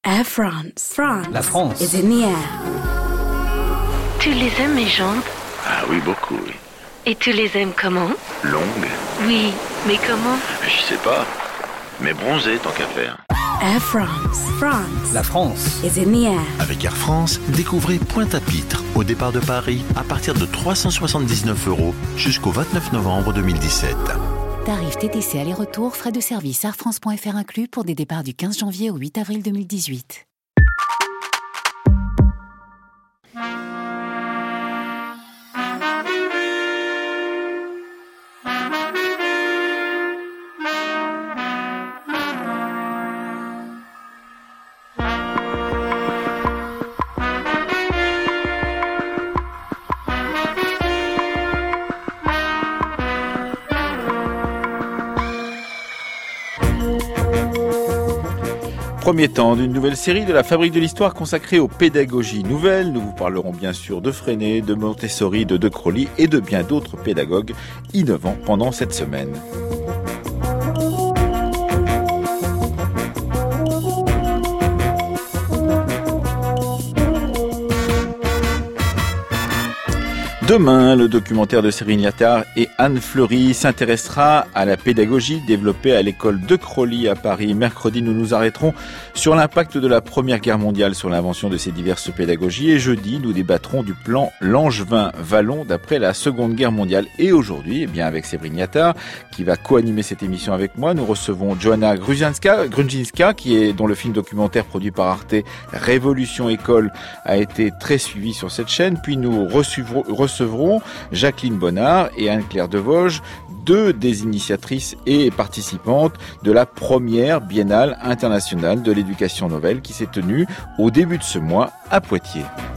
Air France. France. La France is in the air. Tu les aimes, mes jambes? Ah oui, beaucoup, oui. Et tu les aimes comment? Longues? Oui, mais comment? Je sais pas. Mais bronzées, tant qu'à faire. Air France. France. La France is in the air. Avec Air France, découvrez Pointe-à-Pitre au départ de Paris à partir de 379 € jusqu'au 29 novembre 2017. Tarif TTC aller-retour, frais de service airfrance.fr inclus pour des départs du 15 janvier au 8 avril 2018. Premier temps d'une nouvelle série de la Fabrique de l'Histoire consacrée aux pédagogies nouvelles. Nous vous parlerons bien sûr de Freinet, de Montessori, de Crowley et de bien d'autres pédagogues innovants pendant cette semaine. Demain, le documentaire de Céline Liattard et Anne Fleury s'intéressera à la pédagogie développée à l'école de Crowley à Paris. Mercredi, nous nous arrêterons sur l'impact de la Première Guerre mondiale sur l'invention de ces diverses pédagogies. Et jeudi, nous débattrons du plan Langevin-Vallon d'après la Seconde Guerre mondiale. Et aujourd'hui, avec Céline Liattard, qui va co-animer cette émission avec moi, nous recevons Joanna Grudzinska, dont le film documentaire produit par Arte, Révolution École, a été très suivi sur cette chaîne. Puis nous recevront Jacqueline Bonnard et Anne-Claire Devosges, deux des initiatrices et participantes de la première Biennale internationale de l'éducation nouvelle qui s'est tenue au début de ce mois à Poitiers.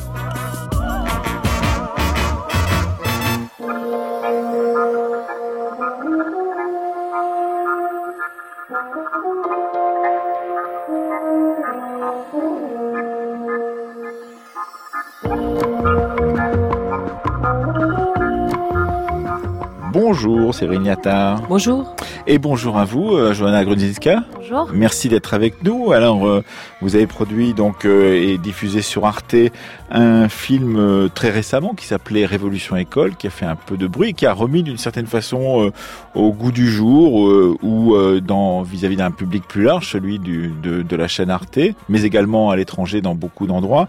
Bonjour Céline Liattard. Bonjour. Et bonjour à vous, Joanna Grudzinska. Bonjour. Merci d'être avec nous. Alors, vous avez produit et diffusé sur Arte un film très récemment qui s'appelait Révolution École, qui a fait un peu de bruit, qui a remis d'une certaine façon au goût du jour vis-à-vis d'un public plus large, celui de la chaîne Arte, mais également à l'étranger dans beaucoup d'endroits,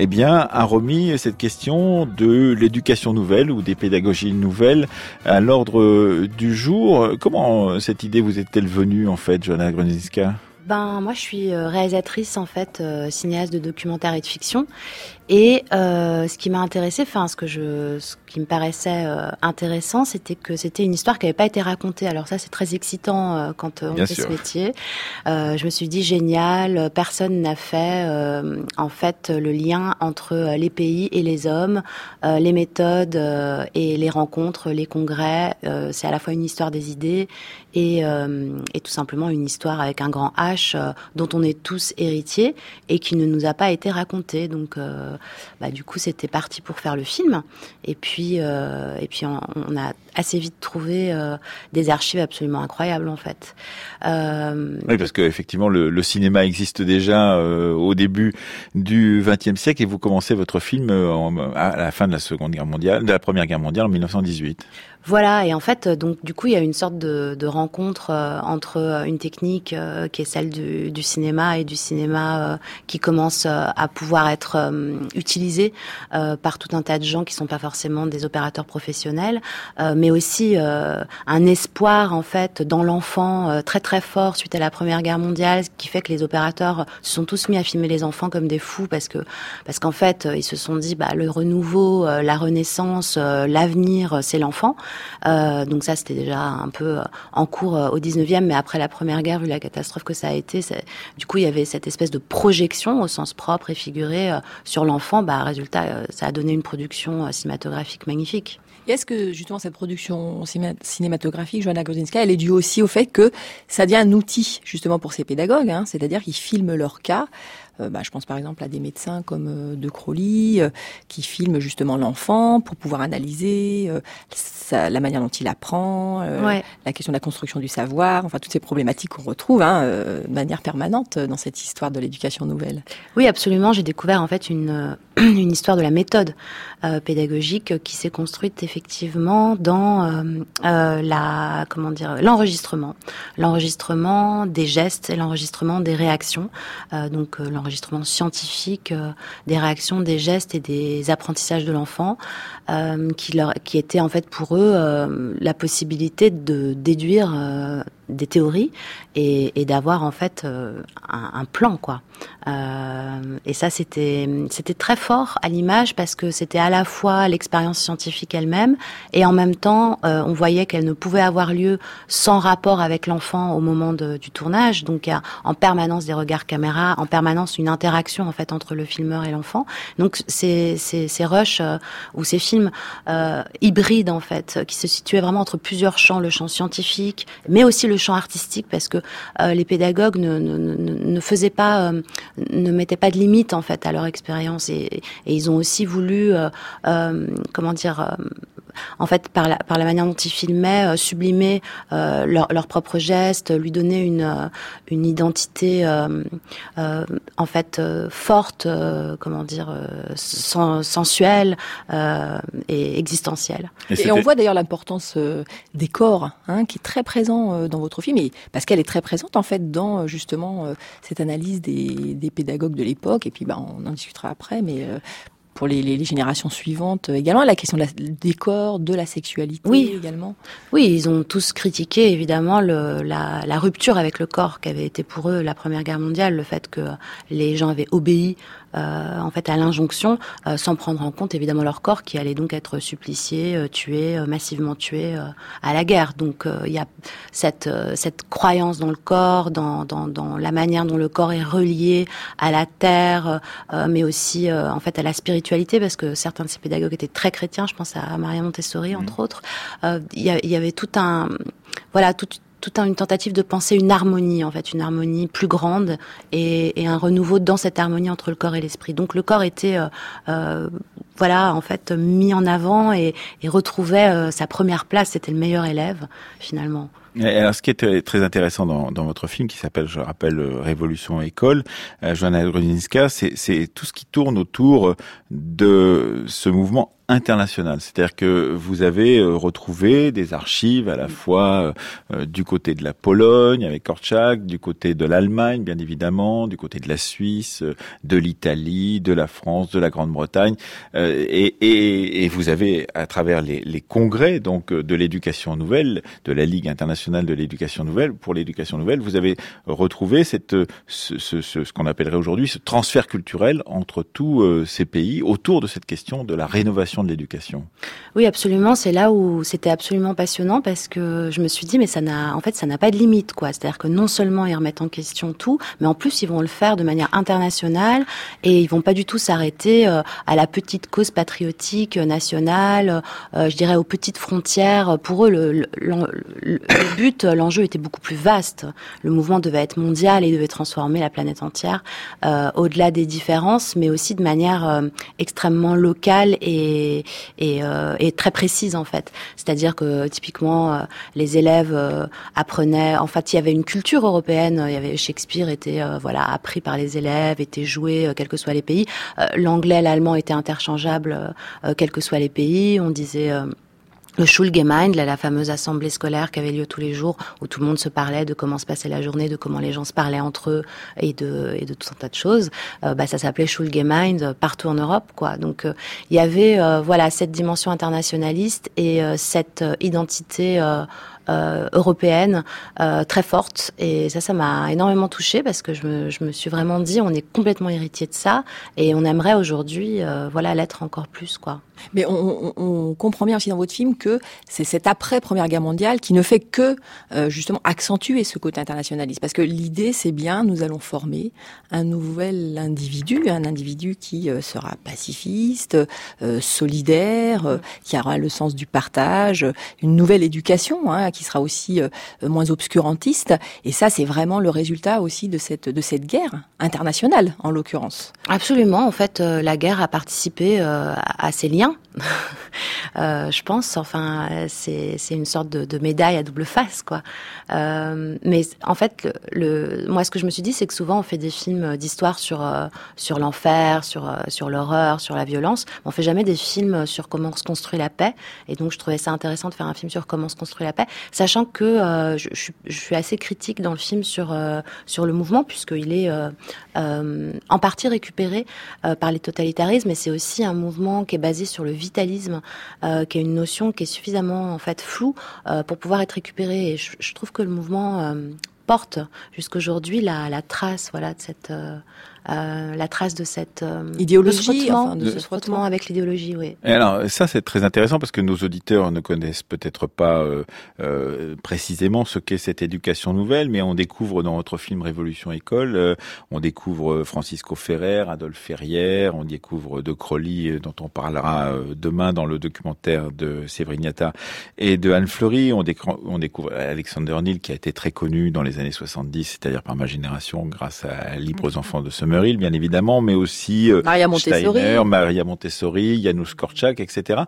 a remis cette question de l'éducation nouvelle ou des pédagogies nouvelles à l'ordre du jour. Comment cette idée vous est-elle venue, en fait, Joanna Grudzinska ? Moi, je suis réalisatrice, en fait, cinéaste de documentaire et de fiction. Et ce qui m'a intéressée, ce qui me paraissait intéressant, c'était que c'était une histoire qui n'avait pas été racontée. Alors ça, c'est très excitant quand on fait ce métier. Je me suis dit génial, personne n'a fait en fait le lien entre les pays et les hommes, les méthodes et les rencontres, les congrès. C'est à la fois une histoire des idées et tout simplement une histoire avec un grand H dont on est tous héritiers et qui ne nous a pas été racontée. Donc du coup, c'était parti pour faire le film. Et puis on a assez vite trouvé des archives absolument incroyables, en fait. Oui, parce que effectivement, le cinéma existe déjà au début du XXe siècle, et vous commencez votre film à la fin de la Première Guerre mondiale, en 1918. Voilà, et en fait, donc du coup, il y a une sorte de rencontre entre une technique qui est celle du cinéma et du cinéma qui commence à pouvoir être utilisée par tout un tas de gens qui sont pas forcément des opérateurs professionnels, mais aussi un espoir, en fait, dans l'enfant très très fort suite à la Première Guerre mondiale, ce qui fait que les opérateurs se sont tous mis à filmer les enfants comme des fous parce qu'en fait, ils se sont dit le renouveau, la renaissance, l'avenir, c'est l'enfant. Donc ça, c'était déjà un peu en cours au 19e, mais après la Première Guerre, vu la catastrophe que ça a été, du coup, il y avait cette espèce de projection au sens propre et figuré sur l'enfant. Résultat, ça a donné une production cinématographique magnifique. Et est-ce que justement cette production cinématographique, Joanna Grudzinska, elle est due aussi au fait que ça devient un outil justement pour ces pédagogues, c'est-à-dire qu'ils filment leur cas Je pense par exemple à des médecins comme De Crowley qui filment justement l'enfant pour pouvoir analyser la manière dont il apprend, la question de la construction du savoir, enfin toutes ces problématiques qu'on retrouve de manière permanente dans cette histoire de l'éducation nouvelle. Oui, absolument. J'ai découvert en fait une histoire de la méthode pédagogique qui s'est construite effectivement dans l'enregistrement des gestes et l'enregistrement des réactions, donc l'enregistrement scientifique des réactions, des gestes et des apprentissages de l'enfant, qui était en fait pour eux la possibilité de déduire des théories et d'avoir en fait un plan, quoi. Et ça c'était très fort à l'image parce que c'était à la fois l'expérience scientifique elle-même et en même temps on voyait qu'elle ne pouvait avoir lieu sans rapport avec l'enfant au moment du tournage. Donc il y a en permanence des regards caméra, en permanence une interaction en fait entre le filmeur et l'enfant. Donc ces rushs ou ces films hybrides en fait qui se situaient vraiment entre plusieurs champs, le champ scientifique mais aussi le champ artistique, parce que les pédagogues ne faisaient pas, ne mettaient pas de limite en fait à leur expérience et ils ont aussi voulu, en fait par la manière dont ils filmaient, sublimer leurs propres gestes, lui donner une identité en fait forte, sensuelle et existentielle. Et on voit d'ailleurs l'importance des corps, qui est très présent dans votre film, et parce qu'elle est très présente en fait dans justement cette analyse des pédagogues de l'époque. Et puis on en discutera après, mais pour les générations suivantes également, la question des corps, de la sexualité également. Oui, ils ont tous critiqué évidemment la rupture avec le corps qu'avait été pour eux la Première Guerre mondiale, le fait que les gens avaient obéi en fait à l'injonction sans prendre en compte évidemment leur corps qui allait donc être supplicié, massivement tué à la guerre. Donc il y a cette croyance dans le corps, dans la manière dont le corps est relié à la terre, mais aussi en fait à la spiritualité, parce que certains de ces pédagogues étaient très chrétiens. Je pense à Maria Montessori entre autres. Il y avait toute une tentative de penser une harmonie, en fait, une harmonie plus grande et un renouveau dans cette harmonie entre le corps et l'esprit. Donc le corps était, en fait, mis en avant et retrouvait sa première place. C'était le meilleur élève, finalement. Alors, ce qui est très intéressant dans votre film, qui s'appelle, je rappelle, Révolution École, Joanna Grudzinska, c'est tout ce qui tourne autour de ce mouvement international. C'est-à-dire que vous avez retrouvé des archives à la fois du côté de la Pologne avec Korczak, du côté de l'Allemagne bien évidemment, du côté de la Suisse, de l'Italie, de la France, de la Grande-Bretagne, et vous avez à travers les congrès donc de l'éducation nouvelle, de la Ligue internationale de l'éducation nouvelle, pour l'éducation nouvelle, vous avez retrouvé ce qu'on appellerait aujourd'hui ce transfert culturel entre tous ces pays autour de cette question de la rénovation de l'éducation. Oui, absolument. C'est là où c'était absolument passionnant, parce que je me suis dit, mais ça n'a pas de limite, quoi. C'est-à-dire que non seulement ils remettent en question tout, mais en plus ils vont le faire de manière internationale et ils vont pas du tout s'arrêter à la petite cause patriotique nationale, je dirais aux petites frontières. Pour eux, le but, l'enjeu était beaucoup plus vaste. Le mouvement devait être mondial et devait transformer la planète entière, au-delà des différences, mais aussi de manière extrêmement locale et très précise en fait. C'est-à-dire que typiquement les élèves apprenaient, en fait il y avait une culture européenne, il y avait Shakespeare était appris par les élèves, était joué quels que soient les pays. L'anglais, l'allemand étaient interchangeables quels que soient les pays. On disait le Schulgemeinde, la fameuse assemblée scolaire qui avait lieu tous les jours, où tout le monde se parlait de comment se passait la journée, de comment les gens se parlaient entre eux et de tout un tas de choses. Ça s'appelait Schulgemeinde partout en Europe, quoi. Donc il y avait cette dimension internationaliste et cette identité européenne très forte, et ça m'a énormément touchée, parce que je me suis vraiment dit, on est complètement héritier de ça et on aimerait aujourd'hui l'être encore plus, quoi. Mais on comprend bien aussi dans votre film que c'est cet après Première Guerre mondiale qui ne fait que justement accentuer ce côté internationaliste, parce que l'idée c'est bien, nous allons former un nouvel individu, un individu qui sera pacifiste, solidaire, qui aura le sens du partage, une nouvelle éducation qui qui sera aussi moins obscurantiste. Et ça, c'est vraiment le résultat aussi de cette guerre internationale, en l'occurrence. Absolument. En fait, la guerre a participé à ces liens. Je pense. Enfin, c'est une sorte de médaille à double face, quoi. Mais en fait, moi, ce que je me suis dit, c'est que souvent, on fait des films d'histoire sur l'enfer, sur l'horreur, sur la violence. On fait jamais des films sur comment se construit la paix. Et donc, je trouvais ça intéressant de faire un film sur comment se construit la paix, sachant que je suis assez critique dans le film sur le mouvement, puisqu'il est en partie récupéré par les totalitarismes, et c'est aussi un mouvement qui est basé sur le vitalisme, qui est une notion qui est suffisamment en fait floue pour pouvoir être récupérée. Et je trouve que le mouvement porte jusqu'aujourd'hui la trace, voilà, de cette la trace de cette idéologie, de ce frottement avec l'idéologie, oui. Et alors ça c'est très intéressant parce que nos auditeurs ne connaissent peut-être pas précisément ce qu'est cette éducation nouvelle, mais on découvre dans votre film Révolution École, on découvre Francisco Ferrer, Adolphe Ferrière, on découvre De Crolly dont on parlera demain dans le documentaire de Séverine Yattar et de Anne Fleury, on découvre Alexander Neal qui a été très connu dans les années 70, c'est-à-dire par ma génération grâce à Libres enfants de Summerhill, bien évidemment, mais aussi Maria Montessori, Steiner, Maria Montessori, Janusz Korczak, etc.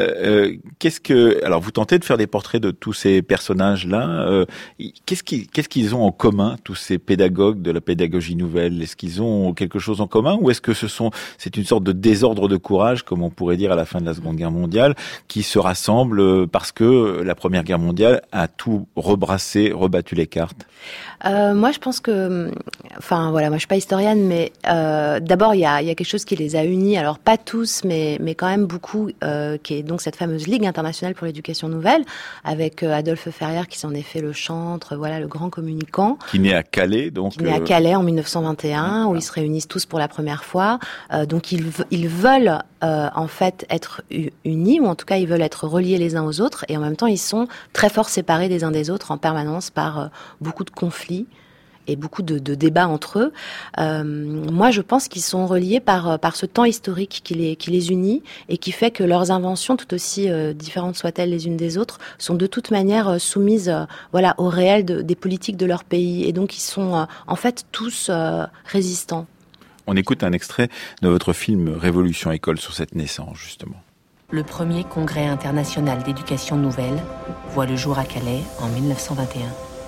Alors vous tentez de faire des portraits de tous ces personnages-là. Qu'est-ce qu'ils ont en commun, tous ces pédagogues de la pédagogie nouvelle? Est-ce qu'ils ont quelque chose en commun, ou est-ce que c'est une sorte de désordre de courage, comme on pourrait dire à la fin de la Seconde Guerre mondiale, qui se rassemblent parce que la Première Guerre mondiale a tout rebattu les cartes? Moi, je pense que, enfin voilà, moi je suis pas historienne, mais d'abord il y a quelque chose qui les a unis. Alors pas tous, mais quand même beaucoup, qui est donc cette fameuse Ligue internationale pour l'éducation nouvelle, avec Adolphe Ferrière qui s'en est fait le chantre, voilà, le grand communicant. Qui naît à Calais, donc. Qui naît à Calais en 1921, où ils se réunissent tous pour la première fois. Donc ils veulent en fait être unis, ou en tout cas ils veulent être reliés les uns aux autres, et en même temps ils sont très fort séparés des uns des autres en permanence par beaucoup de conflits et beaucoup de débats entre eux. Moi, je pense qu'ils sont reliés par ce temps historique qui les unit et qui fait que leurs inventions, tout aussi différentes soient-elles les unes des autres, sont de toute manière soumises, voilà, au réel des politiques de leur pays. Et donc, ils sont en fait tous résistants. On écoute un extrait de votre film Révolution École sur cette naissance, justement. Le premier congrès international d'éducation nouvelle voit le jour à Calais en 1921.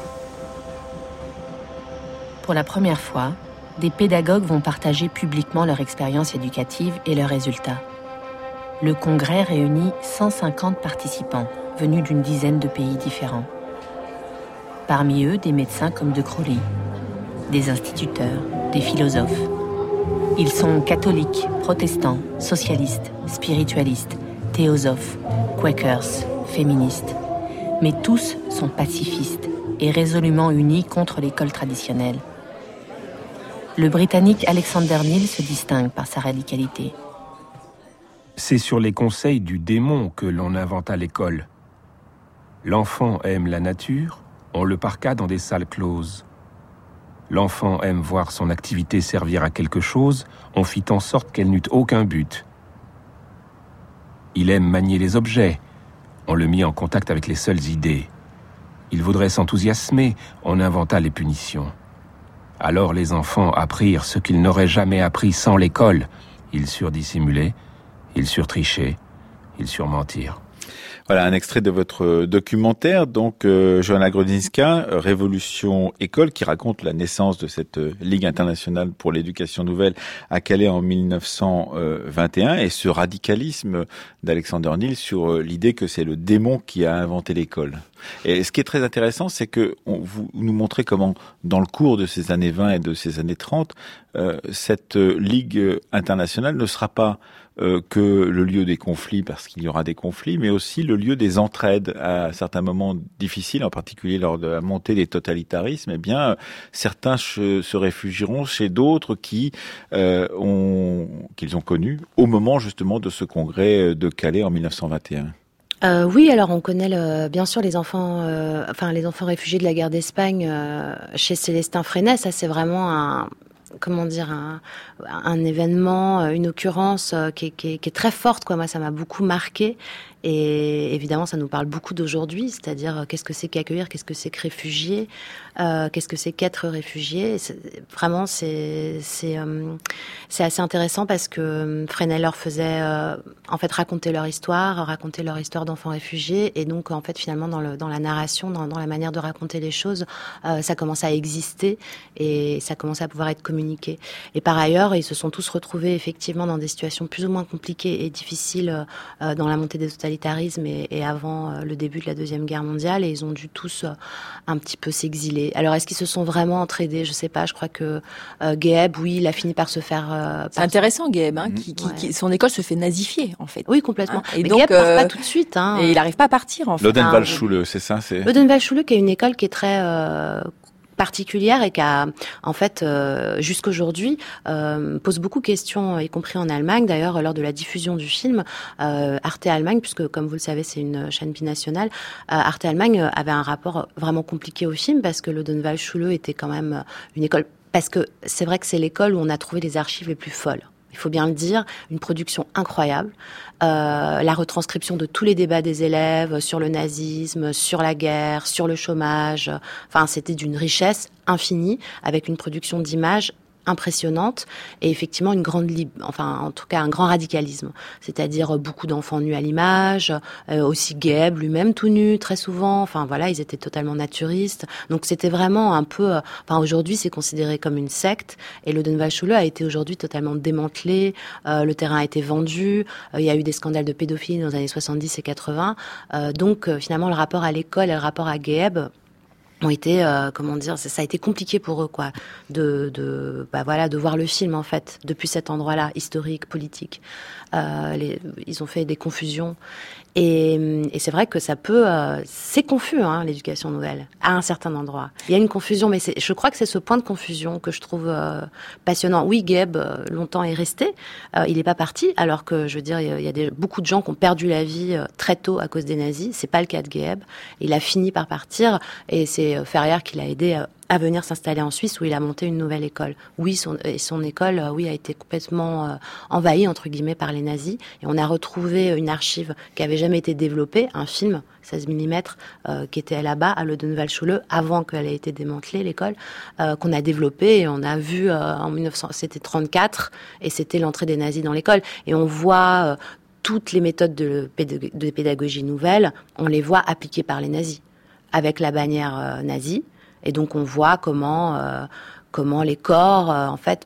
Pour la première fois, des pédagogues vont partager publiquement leur expérience éducative et leurs résultats. Le congrès réunit 150 participants, venus d'une dizaine de pays différents. Parmi eux, des médecins comme De Crolly, des instituteurs, des philosophes. Ils sont catholiques, protestants, socialistes, spiritualistes, théosophes, quakers, féministes. Mais tous sont pacifistes et résolument unis contre l'école traditionnelle. Le Britannique Alexander Neal se distingue par sa radicalité. C'est sur les conseils du démon que l'on inventa l'école. L'enfant aime la nature, on le parqua dans des salles closes. L'enfant aime voir son activité servir à quelque chose, on fit en sorte qu'elle n'eût aucun but. Il aime manier les objets, on le mit en contact avec les seules idées. Il voudrait s'enthousiasmer, on inventa les punitions. Alors les enfants apprirent ce qu'ils n'auraient jamais appris sans l'école. Ils surdissimulaient, ils surtrichaient, ils surmentirent. Voilà un extrait de votre documentaire, donc Joanna Grodzinska, Révolution École, qui raconte la naissance de cette Ligue internationale pour l'éducation nouvelle à Calais en 1921, et ce radicalisme d'Alexander Neal sur l'idée que c'est le démon qui a inventé l'école. Et ce qui est très intéressant, c'est que vous nous montrez comment, dans le cours de ces années 20 et de ces années 30, cette Ligue internationale ne sera pas que le lieu des conflits, parce qu'il y aura des conflits, mais aussi le lieu des entraides à certains moments difficiles, en particulier lors de la montée des totalitarismes. Eh bien, certains se réfugieront chez d'autres qu'ils ont connus au moment justement de ce congrès de Calais en 1921. Oui, alors on connaît bien sûr les enfants réfugiés de la guerre d'Espagne chez Célestin Freinet. Ça, c'est vraiment un événement, une occurrence qui est très forte, quoi. Moi, ça m'a beaucoup marqué. Et évidemment, ça nous parle beaucoup d'aujourd'hui, c'est-à-dire qu'est-ce que c'est qu'accueillir, qu'est-ce que c'est que réfugié, qu'est-ce que c'est qu'être réfugié. Vraiment, c'est assez intéressant parce que Fresnel leur faisait en fait raconter leur histoire d'enfants réfugiés, et donc en fait finalement dans la narration, dans la manière de raconter les choses, ça commence à exister et ça commence à pouvoir être communiqué. Et par ailleurs, ils se sont tous retrouvés effectivement dans des situations plus ou moins compliquées et difficiles dans la montée des totalitarismes et avant le début de la Deuxième Guerre mondiale, et ils ont dû tous un petit peu s'exiler. Alors est-ce qu'ils se sont vraiment entraidés? Je sais pas, je crois que Guéheb, oui, il a fini par se faire... c'est intéressant, Guéheb, qui son école se fait nazifier, en fait. Oui, complètement. Et mais donc, Guéheb part pas tout de suite. Et il n'arrive pas à partir, en fait. L'Odenwaldschule, c'est ça, L'Odenwaldschule, qui est une école qui est très... particulière et qui a, en fait, jusqu'aujourd'hui, pose beaucoup de questions, y compris en Allemagne. D'ailleurs, lors de la diffusion du film, Arte Allemagne, puisque comme vous le savez, c'est une chaîne binationale, Arte Allemagne avait un rapport vraiment compliqué au film parce que l'Odenwaldschule était quand même une école, parce que c'est vrai que c'est l'école où on a trouvé les archives les plus folles. Il faut bien le dire, une production incroyable, la retranscription de tous les débats des élèves sur le nazisme, sur la guerre, sur le chômage. Enfin, c'était d'une richesse infinie, avec une production d'images impressionnante et effectivement une grande en tout cas un grand radicalisme, c'est-à-dire beaucoup d'enfants nus à l'image, aussi Guéheb lui-même tout nu très souvent, enfin voilà, ils étaient totalement naturistes, donc c'était vraiment un peu, aujourd'hui c'est considéré comme une secte, et l'Odenwaldschule a été aujourd'hui totalement démantelé, le terrain a été vendu, il y a eu des scandales de pédophilie dans les années 70 et 80, donc finalement le rapport à l'école et le rapport à Guéheb ont été, ça a été compliqué pour eux, quoi, de voir le film, en fait, depuis cet endroit-là, historique, politique. Ils ont fait des confusions. Et c'est vrai que ça peut, c'est confus, l'éducation nouvelle, à un certain endroit. Il y a une confusion, mais je crois que c'est ce point de confusion que je trouve passionnant. Oui, Guéheb, longtemps est resté, il n'est pas parti, alors que, je veux dire, il y a beaucoup de gens qui ont perdu la vie très tôt à cause des nazis. C'est pas le cas de Guéheb. Il a fini par partir, et c'est Ferrière qui l'a aidé à venir s'installer en Suisse, où il a monté une nouvelle école. Oui, son école, a été complètement envahie, entre guillemets, par les nazis. Et on a retrouvé une archive qui avait jamais été développée, un film 16 mm qui était là-bas à l'Odenwaldschule avant qu'elle ait été démantelée, l'école, qu'on a développé, et on a vu c'était 34, et c'était l'entrée des nazis dans l'école. Et on voit toutes les méthodes de pédagogie nouvelle, on les voit appliquées par les nazis, avec la bannière nazie. Et donc on voit comment les corps en fait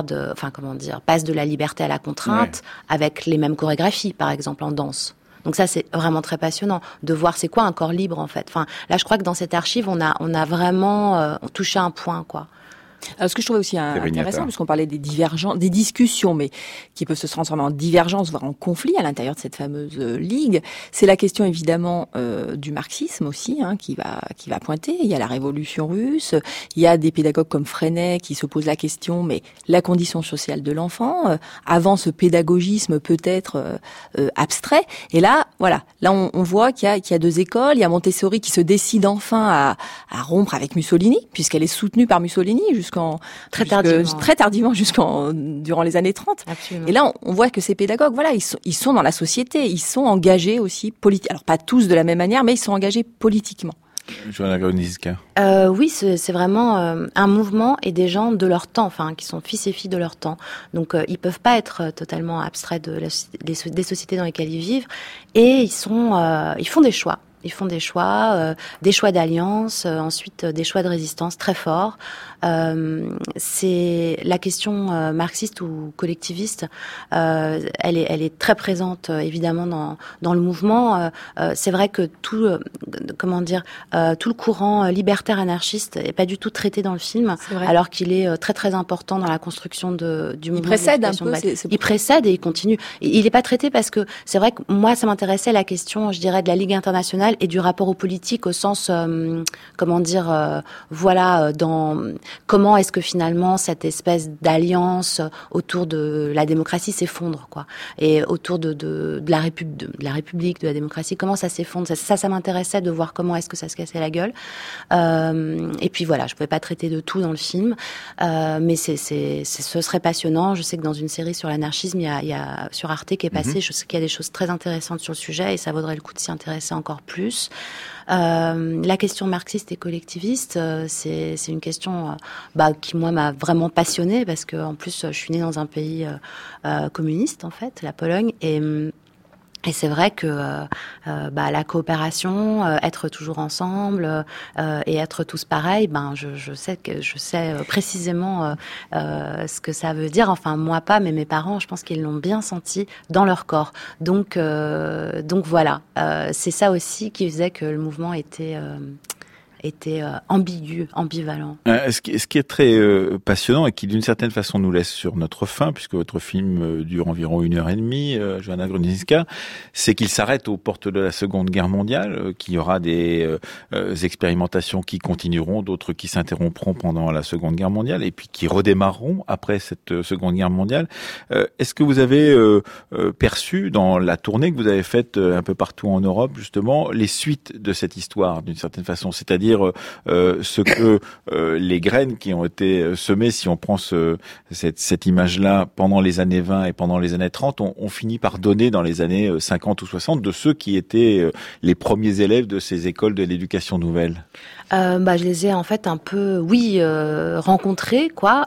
passent de la liberté à la contrainte, avec les mêmes chorégraphies, par exemple en danse. Donc ça, c'est vraiment très passionnant de voir c'est quoi un corps libre, en fait. Enfin, là, je crois que dans cette archive, on a vraiment touché un point, quoi. Alors, ce que je trouvais aussi intéressant, puisqu'on parlait des discussions, mais qui peuvent se transformer en divergences, voire en conflits à l'intérieur de cette fameuse ligue, c'est la question évidemment du marxisme aussi, qui va pointer. Il y a la révolution russe, il y a des pédagogues comme Freinet qui se posent la question, mais la condition sociale de l'enfant, avant ce pédagogisme peut-être abstrait. Et là, voilà, on voit qu'il y a deux écoles. Il y a Montessori qui se décide enfin à rompre avec Mussolini, puisqu'elle est soutenue par Mussolini très tardivement durant les années 30. Absolument. Et là, on voit que ces pédagogues, voilà, ils sont dans la société, ils sont engagés aussi politiquement. Alors pas tous de la même manière, mais ils sont engagés politiquement. Johanna Grunitzka. Oui, c'est vraiment un mouvement et des gens de leur temps, qui sont fils et filles de leur temps. Donc ils peuvent pas être totalement abstraits des sociétés dans lesquelles ils vivent, et ils font des choix. Ils font des choix d'alliance, ensuite des choix de résistance très forts. C'est la question marxiste ou collectiviste. Elle est très présente évidemment dans le mouvement. C'est vrai que tout le courant libertaire anarchiste est pas du tout traité dans le film, alors qu'il est très très important dans la construction du mouvement. Il précède un peu. Il précède et il continue. Il est pas traité parce que c'est vrai que moi ça m'intéressait la question, je dirais, de la Ligue internationale nouvelle et du rapport au politique au sens, dans comment est-ce que finalement cette espèce d'alliance autour de la démocratie s'effondre, quoi, et autour de la République, de la démocratie, comment ça s'effondre. Ça m'intéressait de voir comment est-ce que ça se cassait la gueule. Et puis voilà, je pouvais pas traiter de tout dans le film, mais ce serait passionnant. Je sais que dans une série sur l'anarchisme, il y a sur Arte qui est passé, je sais qu'il y a des choses très intéressantes sur le sujet et ça vaudrait le coup de s'y intéresser encore plus. La question marxiste et collectiviste, c'est une question qui moi m'a vraiment passionnée parce que en plus je suis née dans un pays communiste en fait, la Pologne, et c'est vrai que la coopération, être toujours ensemble et être tous pareils, je sais précisément ce que ça veut dire. Enfin moi pas, mais mes parents, je pense qu'ils l'ont bien senti dans leur corps. Donc voilà, c'est ça aussi qui faisait que le mouvement était ambigu, ambivalent. Ce qui est très passionnant et qui d'une certaine façon nous laisse sur notre faim, puisque votre film dure environ 1h30, Joanna Grudzińska, c'est qu'il s'arrête aux portes de la Seconde Guerre mondiale, qu'il y aura des expérimentations qui continueront, d'autres qui s'interrompront pendant la Seconde Guerre mondiale et puis qui redémarreront après cette Seconde Guerre mondiale. Est-ce que vous avez perçu dans la tournée que vous avez faite un peu partout en Europe justement les suites de cette histoire d'une certaine façon, c'est-à-dire ce que les graines qui ont été semées, si on prend cette image-là pendant les années 20 et pendant les années 30, ont fini par donner dans les années 50 ou 60 de ceux qui étaient les premiers élèves de ces écoles de l'éducation nouvelle? Je les ai en fait un peu, rencontrés, quoi.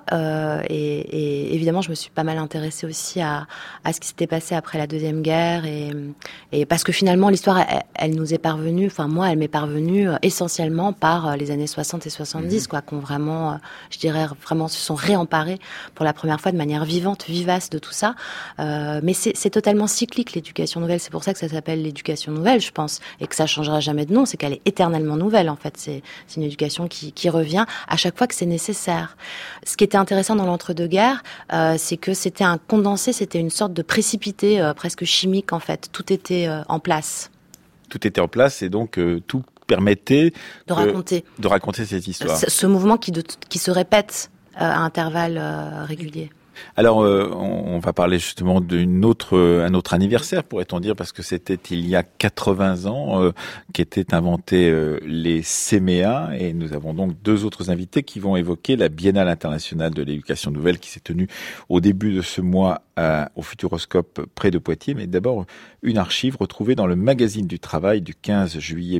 Et évidemment, je me suis pas mal intéressée aussi à ce qui s'était passé après la Deuxième Guerre, et parce que finalement l'histoire, elle nous est parvenue. Enfin moi, elle m'est parvenue essentiellement par les années 60 et 70, quoi, qu'on vraiment, je dirais vraiment se sont réemparés pour la première fois de manière vivante, vivace de tout ça. Mais c'est totalement cyclique l'éducation nouvelle. C'est pour ça que ça s'appelle l'éducation nouvelle, je pense, et que ça changera jamais de nom. C'est qu'elle est éternellement nouvelle, en fait. C'est une éducation qui revient à chaque fois que c'est nécessaire. Ce qui était intéressant dans l'entre-deux-guerres, c'est que c'était un condensé, c'était une sorte de précipité presque chimique, en fait. Tout était en place. Tout était en place et donc tout permettait de raconter cette histoire. Ce mouvement qui se répète à intervalles réguliers. Alors, on va parler justement un autre anniversaire, pourrait-on dire, parce que c'était il y a 80 ans qu'étaient inventés les CMEA, et nous avons donc deux autres invités qui vont évoquer la Biennale internationale de l'éducation nouvelle qui s'est tenue au début de ce mois au Futuroscope près de Poitiers. Mais d'abord, une archive retrouvée dans le magazine du travail du 15 juillet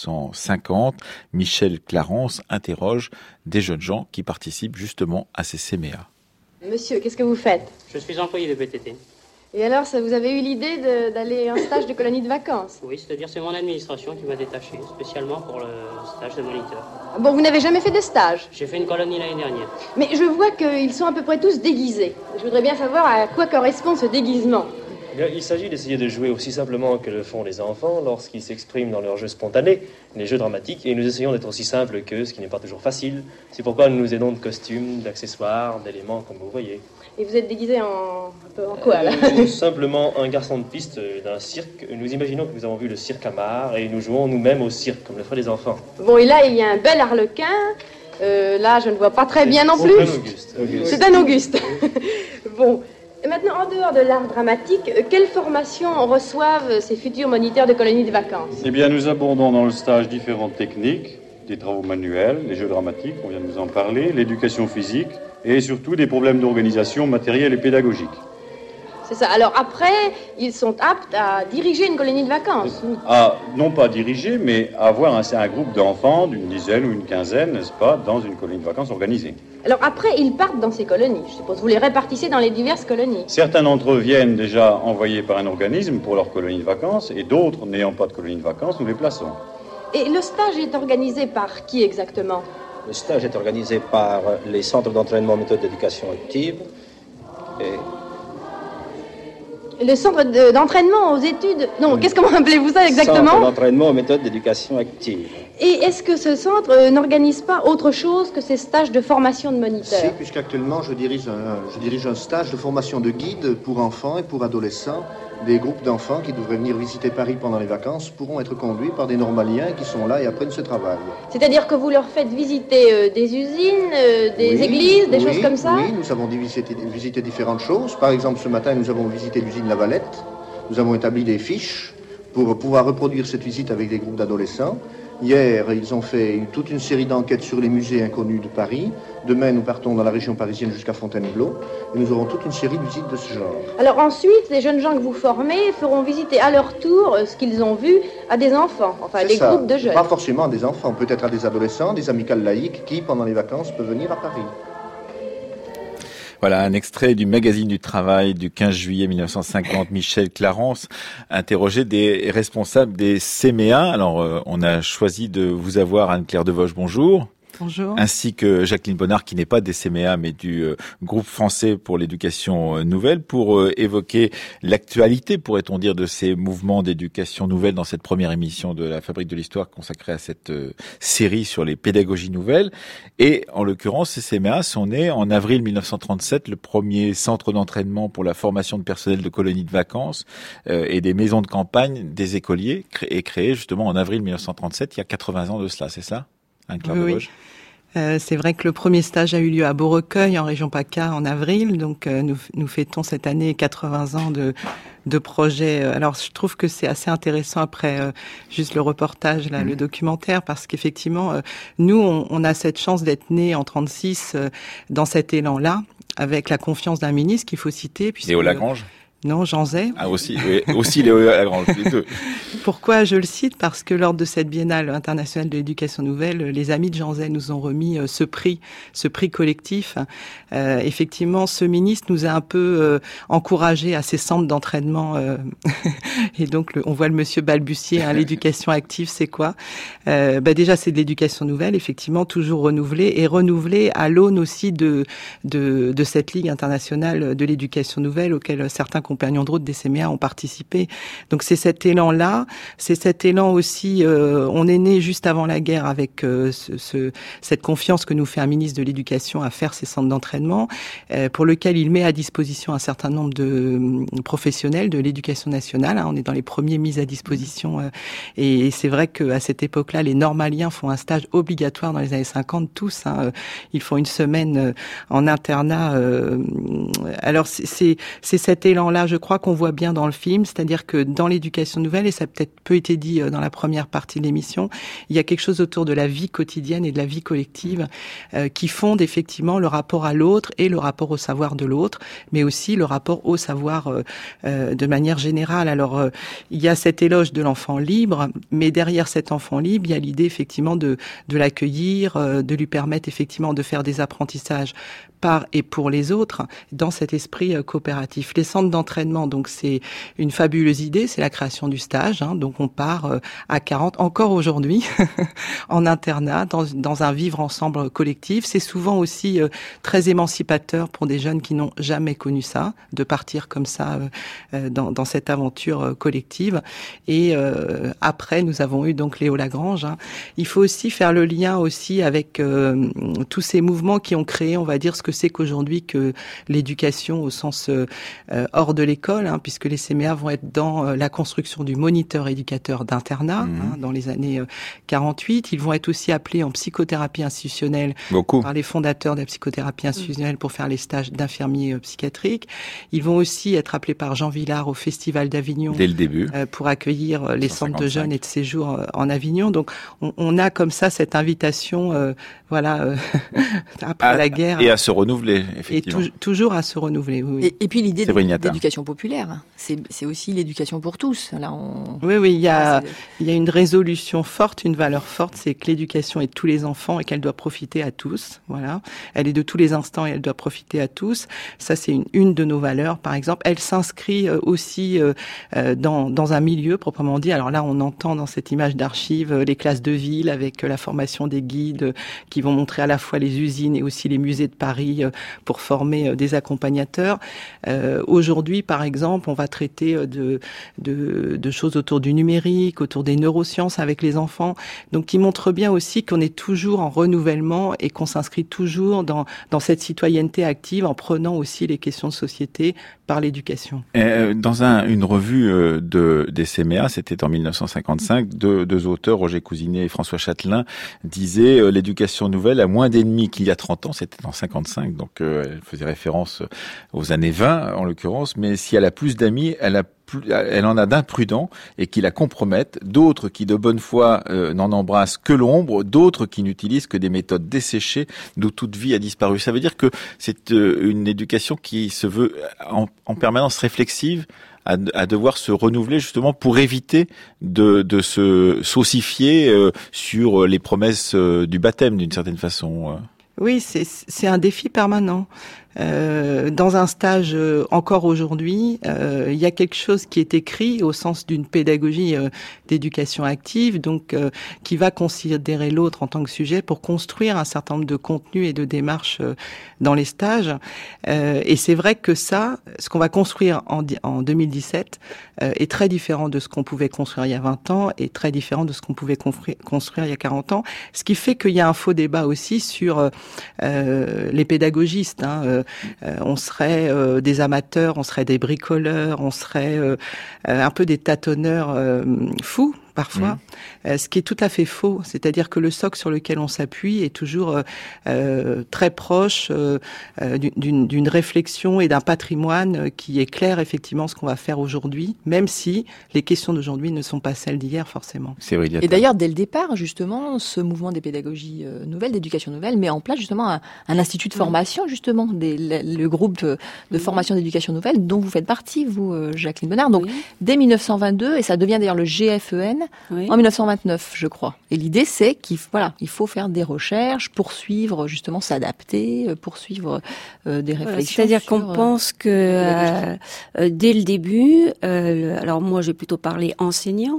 1950. Michel Clarence interroge des jeunes gens qui participent justement à ces CMEA. Monsieur, qu'est-ce que vous faites? Je suis employé de PTT. Et alors, vous avez eu l'idée d'aller en stage de colonie de vacances? Oui, c'est-à-dire c'est mon administration qui m'a détaché, spécialement pour le stage de moniteur. Bon, vous n'avez jamais fait de stage? J'ai fait une colonie l'année dernière. Mais je vois qu'ils sont à peu près tous déguisés. Je voudrais bien savoir à quoi correspond ce déguisement. Bien, il s'agit d'essayer de jouer aussi simplement que le font les enfants lorsqu'ils s'expriment dans leurs jeux spontanés, les jeux dramatiques, et nous essayons d'être aussi simples qu'eux, ce qui n'est pas toujours facile. C'est pourquoi nous nous aidons de costumes, d'accessoires, d'éléments, comme vous voyez. Et vous êtes déguisé en quoi, là? Simplement un garçon de piste d'un cirque. Nous imaginons que nous avons vu le cirque Amar, et nous jouons nous-mêmes au cirque, comme le feraient les enfants. Bon, et là, il y a un bel harlequin. Là, je ne vois pas très bien non plus. C'est un Auguste. Bon. Et maintenant, en dehors de l'art dramatique, quelle formation reçoivent ces futurs moniteurs de colonies de vacances? Eh bien, nous abordons dans le stage différentes techniques, des travaux manuels, les jeux dramatiques, on vient de nous en parler, l'éducation physique et surtout des problèmes d'organisation matérielle et pédagogique. C'est ça. Alors après, ils sont aptes à diriger une colonie de vacances. Non pas diriger, mais avoir un groupe d'enfants d'une dizaine ou une quinzaine, n'est-ce pas, dans une colonie de vacances organisée. Alors après, ils partent dans ces colonies. Je suppose vous les répartissez dans les diverses colonies. Certains d'entre eux viennent déjà envoyés par un organisme pour leur colonie de vacances, et d'autres, n'ayant pas de colonie de vacances, nous les plaçons. Et le stage est organisé par qui exactement? Le stage est organisé par les centres d'entraînement méthode d'éducation active et... Le centre d'entraînement aux études... Non, comment appelez-vous ça exactement? Centre d'entraînement aux méthodes d'éducation active. Et est-ce que ce centre n'organise pas autre chose que ces stages de formation de moniteurs? Si, puisqu'actuellement je dirige un stage de formation de guide pour enfants et pour adolescents. Des groupes d'enfants qui devraient venir visiter Paris pendant les vacances pourront être conduits par des normaliens qui sont là et apprennent ce travail. C'est-à-dire que vous leur faites visiter des usines, des églises, des choses comme ça? Oui, nous avons visité différentes choses. Par exemple, ce matin, nous avons visité l'usine La Valette. Nous avons établi des fiches pour pouvoir reproduire cette visite avec des groupes d'adolescents. Hier, ils ont fait toute une série d'enquêtes sur les musées inconnus de Paris. Demain, nous partons dans la région parisienne jusqu'à Fontainebleau. Et nous aurons toute une série de visites de ce genre. Alors ensuite, les jeunes gens que vous formez feront visiter à leur tour ce qu'ils ont vu à des enfants, enfin à des groupes de jeunes. Pas forcément à des enfants, peut-être à des adolescents, des amicales laïques qui, pendant les vacances, peuvent venir à Paris. Voilà un extrait du magazine du travail du 15 juillet 1950. Michel Clarence interrogeait des responsables des CMEA. Alors, on a choisi de vous avoir, Anne-Claire Devoche, bonjour. Bonjour. Ainsi que Jacqueline Bonnard, qui n'est pas des CMEA, mais du groupe français pour l'éducation nouvelle, pour évoquer l'actualité, pourrait-on dire, de ces mouvements d'éducation nouvelle dans cette première émission de la Fabrique de l'Histoire consacrée à cette série sur les pédagogies nouvelles. Et en l'occurrence, ces CMEA sont nés en avril 1937, le premier centre d'entraînement pour la formation de personnel de colonies de vacances et des maisons de campagne des écoliers, est créé justement en avril 1937, il y a 80 ans de cela, c'est ça, Anne-Claire Devoche? C'est vrai que le premier stage a eu lieu à Beaurecueil, en région PACA, en avril. Donc, nous fêtons cette année 80 ans de projet. Alors, je trouve que c'est assez intéressant après juste le reportage, là, le documentaire, parce qu'effectivement, nous, on a cette chance d'être nés en 36 dans cet élan-là, avec la confiance d'un ministre qu'il faut citer. Léo Lagrange? Non, Jean Zay. Ah aussi, oui, aussi Léo Lagrange, les deux. Pourquoi je le cite? Parce que lors de cette biennale internationale de l'éducation nouvelle, les amis de Jean Zay nous ont remis ce prix collectif. Effectivement, ce ministre nous a un peu encouragés à ces centres d'entraînement. Et donc, on voit le monsieur balbutier, hein, l'éducation active, c'est quoi? Déjà, c'est de l'éducation nouvelle, effectivement, toujours renouvelée à l'aune aussi de cette Ligue internationale de l'éducation nouvelle auquel certains compagnons de route des CMEA ont participé. Donc c'est cet élan-là, c'est cet élan aussi, on est né juste avant la guerre avec cette confiance que nous fait un ministre de l'Éducation à faire ces centres d'entraînement, pour lequel il met à disposition un certain nombre de professionnels de l'éducation nationale. Hein, on est dans les premiers mis à disposition, et c'est vrai qu'à cette époque-là, les normaliens font un stage obligatoire dans les années 50, tous. Hein, ils font une semaine en internat. Alors c'est cet élan-là, je crois qu'on voit bien dans le film, c'est-à-dire que dans l'éducation nouvelle, et ça a peut-être peu été dit dans la première partie de l'émission, il y a quelque chose autour de la vie quotidienne et de la vie collective qui fonde effectivement le rapport à l'autre et le rapport au savoir de l'autre, mais aussi le rapport au savoir de manière générale. Alors, il y a cet éloge de l'enfant libre, mais derrière cet enfant libre, il y a l'idée effectivement de l'accueillir, de lui permettre effectivement de faire des apprentissages par et pour les autres dans cet esprit coopératif. Les centres d'entraînement, donc c'est une fabuleuse idée, c'est la création du stage. Hein, donc on part à 40, encore aujourd'hui, en internat, dans un vivre ensemble collectif. C'est souvent aussi très émancipateur pour des jeunes qui n'ont jamais connu ça, de partir comme ça dans cette aventure collective. Et après, nous avons eu donc Léo Lagrange. Hein. Il faut aussi faire le lien aussi avec tous ces mouvements qui ont créé, on va dire, ce que c'est qu'aujourd'hui que l'éducation au sens hors de l'école, hein, puisque les CMEA vont être dans la construction du moniteur éducateur d'internat, hein, dans les années 48. Ils vont être aussi appelés en psychothérapie institutionnelle par les fondateurs de la psychothérapie institutionnelle pour faire les stages d'infirmiers psychiatriques. Ils vont aussi être appelés par Jean Villard au Festival d'Avignon dès le début pour accueillir les centres de jeunes et de séjour en Avignon. Donc on a comme ça cette invitation, après la guerre. Et à se renouveler, effectivement. Et toujours à se renouveler, oui. Et puis l'idée d'éducation populaire, c'est aussi l'éducation pour tous. Là, Oui, il y a une résolution forte, une valeur forte, c'est que l'éducation est de tous les enfants et qu'elle doit profiter à tous. Voilà, elle est de tous les instants et elle doit profiter à tous. Ça, c'est une de nos valeurs, par exemple. Elle s'inscrit aussi dans un milieu proprement dit. Alors là, on entend dans cette image d'archives les classes de ville avec la formation des guides qui vont montrer à la fois les usines et aussi les musées de Paris pour former des accompagnateurs. Aujourd'hui, aujourd'hui, par exemple, on va traiter de choses autour du numérique, autour des neurosciences avec les enfants. Donc, qui montre bien aussi qu'on est toujours en renouvellement et qu'on s'inscrit toujours dans cette citoyenneté active en prenant aussi les questions de société par l'éducation. Dans une revue des CMA, c'était en 1955, deux auteurs, Roger Cousinet et François Châtelain, disaient l'éducation nouvelle a moins d'ennemis qu'il y a 30 ans, c'était en 55, donc elle faisait référence aux années 20 en l'occurrence, mais si elle a plus d'amis, elle en a d'imprudents et qui la compromettent, d'autres qui de bonne foi n'en embrassent que l'ombre, d'autres qui n'utilisent que des méthodes desséchées d'où toute vie a disparu. Ça veut dire que c'est une éducation qui se veut en permanence réflexive, à devoir se renouveler justement pour éviter de se saucifier sur les promesses du baptême d'une certaine façon. Oui, c'est un défi permanent. Dans un stage encore aujourd'hui, il y a quelque chose qui est écrit au sens d'une pédagogie d'éducation active, donc qui va considérer l'autre en tant que sujet pour construire un certain nombre de contenus et de démarches dans les stages. Et c'est vrai que ça, ce qu'on va construire en 2017 est très différent de ce qu'on pouvait construire il y a 20 ans et très différent de ce qu'on pouvait construire il y a 40 ans. Ce qui fait qu'il y a un faux débat aussi sur les pédagogistes. On serait des amateurs, on serait des bricoleurs, on serait un peu des tâtonneurs fous parfois, ce qui est tout à fait faux. C'est-à-dire que le socle sur lequel on s'appuie est toujours très proche d'une réflexion et d'un patrimoine qui éclaire effectivement ce qu'on va faire aujourd'hui, même si les questions d'aujourd'hui ne sont pas celles d'hier forcément. C'est vrai. Et d'ailleurs, dès le départ, justement, ce mouvement des pédagogies nouvelles, d'éducation nouvelle, met en place justement un institut de formation, justement, le groupe de formation d'éducation nouvelle dont vous faites partie, vous, Jacqueline Bonnard. Donc, dès 1922, et ça devient d'ailleurs le GFEN, en 1929, je crois. Et l'idée, c'est qu'il faut faire des recherches, poursuivre, justement, s'adapter, poursuivre des réflexions. C'est-à-dire qu'on pense que dès le début, alors moi, j'ai plutôt parlé enseignant.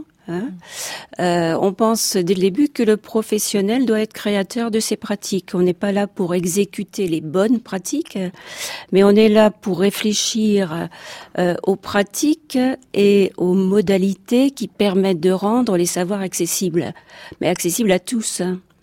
On pense dès le début que le professionnel doit être créateur de ses pratiques. On n'est pas là pour exécuter les bonnes pratiques, mais on est là pour réfléchir aux pratiques et aux modalités qui permettent de rendre les savoirs accessibles, mais accessibles à tous.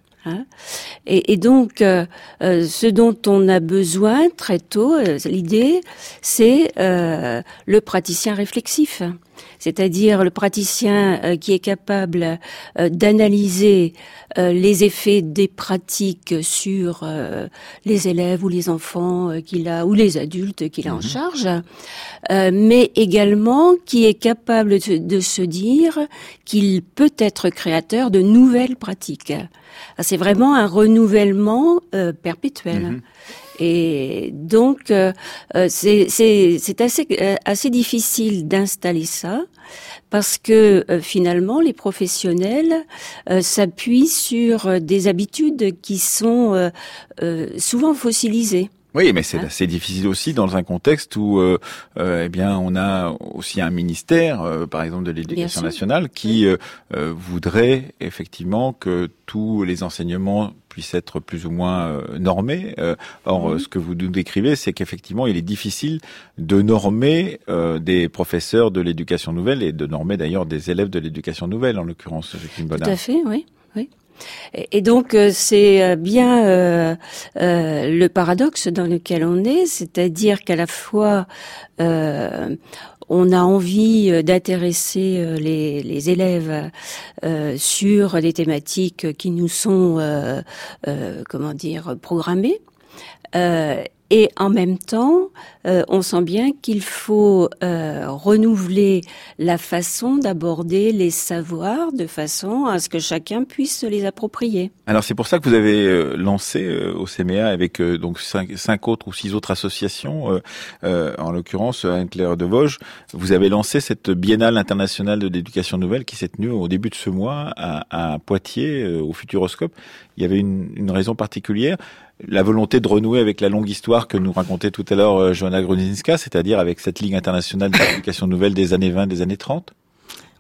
Et donc, ce dont on a besoin très tôt, l'idée, c'est le praticien réflexif. C'est-à-dire le praticien qui est capable d'analyser les effets des pratiques sur les élèves ou les enfants qu'il a, ou les adultes qu'il a en charge, mais également qui est capable de se dire qu'il peut être créateur de nouvelles pratiques. C'est vraiment un renouvellement perpétuel. Et donc, c'est assez difficile d'installer ça parce que finalement, les professionnels s'appuient sur des habitudes qui sont souvent fossilisées. Oui, mais c'est assez difficile aussi dans un contexte où, on a aussi un ministère, par exemple de l'Éducation nationale, qui voudrait effectivement que tous les enseignements puissent être plus ou moins normés. Or, ce que vous nous décrivez, c'est qu'effectivement, il est difficile de normer des professeurs de l'éducation nouvelle et de normer d'ailleurs des élèves de l'éducation nouvelle, en l'occurrence, Jacqueline Bonnard. Tout à fait, oui. Et donc c'est bien le paradoxe dans lequel on est, c'est-à-dire qu'à la fois on a envie d'intéresser les élèves sur des thématiques qui nous sont programmées. Et en même temps, on sent bien qu'il faut renouveler la façon d'aborder les savoirs de façon à ce que chacun puisse se les approprier. Alors c'est pour ça que vous avez lancé au CMA avec donc 5 autres ou 6 autres associations, en l'occurrence Anne-Claire de Vosges, vous avez lancé cette Biennale internationale de l'éducation nouvelle qui s'est tenue au début de ce mois à Poitiers, au Futuroscope. Il y avait une raison particulière, la volonté de renouer avec la longue histoire que nous racontait tout à l'heure Joanna Grudzinska, c'est-à-dire avec cette Ligue internationale d'éducation nouvelle des années 20, des années 30.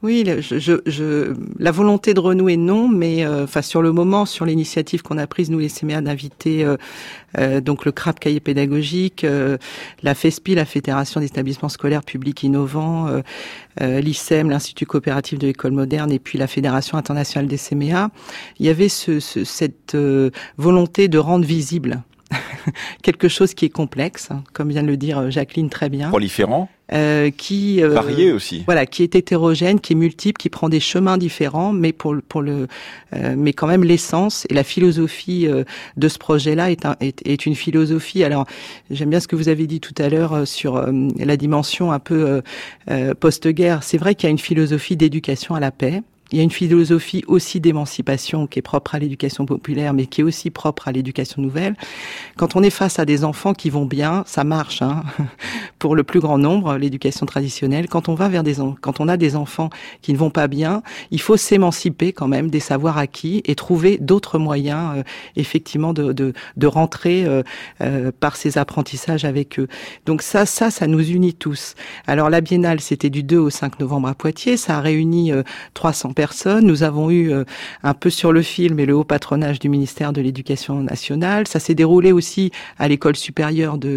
Oui, la volonté de renouer, non, mais sur le moment, sur l'initiative qu'on a prise, nous, les CMA, d'inviter donc le CRAP Cahier Pédagogique, la FESPI, la Fédération des établissements scolaires publics innovants, l'ICEM, l'Institut coopératif de l'école moderne, et puis la Fédération internationale des CMA, il y avait cette volonté de rendre visible quelque chose qui est complexe, comme vient de le dire Jacqueline très bien. Proliférant. Varié aussi. Voilà, qui est hétérogène, qui est multiple, qui prend des chemins différents, mais mais quand même l'essence et la philosophie de ce projet-là est une philosophie. Alors, j'aime bien ce que vous avez dit tout à l'heure sur la dimension un peu post-guerre. C'est vrai qu'il y a une philosophie d'éducation à la paix. Il y a une philosophie aussi d'émancipation qui est propre à l'éducation populaire, mais qui est aussi propre à l'éducation nouvelle. Quand on est face à des enfants qui vont bien, ça marche, hein, pour le plus grand nombre, l'éducation traditionnelle. Quand on a des enfants qui ne vont pas bien, il faut s'émanciper quand même des savoirs acquis et trouver d'autres moyens, effectivement, de rentrer par ces apprentissages avec eux. Donc ça nous unit tous. Alors la Biennale, c'était du 2 au 5 novembre à Poitiers. Ça a réuni 300 personnes. Nous avons eu un peu sur le fil, mais le haut patronage du ministère de l'Éducation nationale. Ça s'est déroulé aussi à l'école supérieure de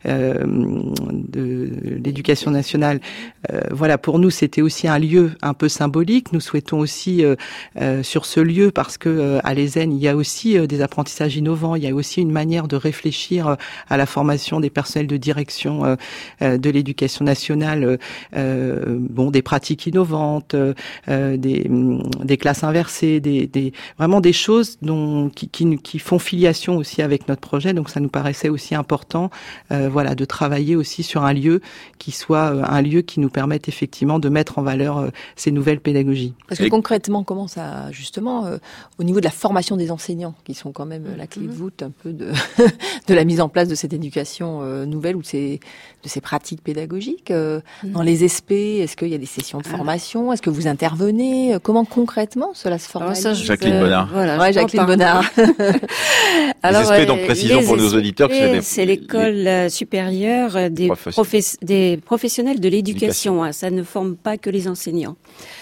l'Éducation nationale. Voilà, pour nous, c'était aussi un lieu un peu symbolique. Nous souhaitons aussi sur ce lieu, parce que à l'ESN, il y a aussi des apprentissages innovants. Il y a aussi une manière de réfléchir à la formation des personnels de direction de l'Éducation nationale. Des pratiques innovantes, des classes inversées, vraiment des choses qui font filiation aussi avec notre projet. Donc ça nous paraissait aussi important, de travailler aussi sur un lieu qui soit un lieu qui nous permette effectivement de mettre en valeur ces nouvelles pédagogies. Parce que concrètement, comment ça, justement, au niveau de la formation des enseignants, qui sont quand même la clé de voûte un peu de la mise en place de cette éducation nouvelle ou de ces pratiques pédagogiques, dans les SP, est-ce qu'il y a des sessions de formation? Est-ce que vous intervenez? Comment concrètement cela se formalise? Jacqueline Bonnard. Jacqueline Bonnard. Alors, les SP, donc précisons pour nos auditeurs que c'est l'école supérieure des professionnels de l'éducation. Ça ne forme pas que les enseignants.